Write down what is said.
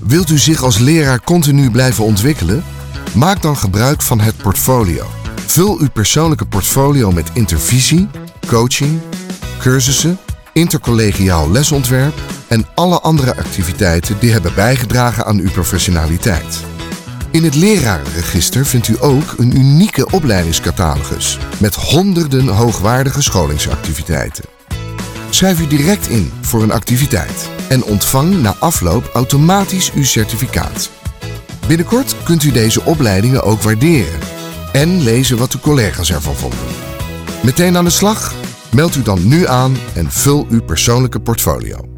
Wilt u zich als leraar continu blijven ontwikkelen? Maak dan gebruik van het portfolio. Vul uw persoonlijke portfolio met intervisie, coaching, cursussen, intercollegiaal lesontwerp en alle andere activiteiten die hebben bijgedragen aan uw professionaliteit. In het lerarenregister vindt u ook een unieke opleidingscatalogus met honderden hoogwaardige scholingsactiviteiten. Schrijf u direct in voor een activiteit en ontvang na afloop automatisch uw certificaat. Binnenkort kunt u deze opleidingen ook waarderen en lezen wat de collega's ervan vonden. Meteen aan de slag? Meld u dan nu aan en vul uw persoonlijke portfolio.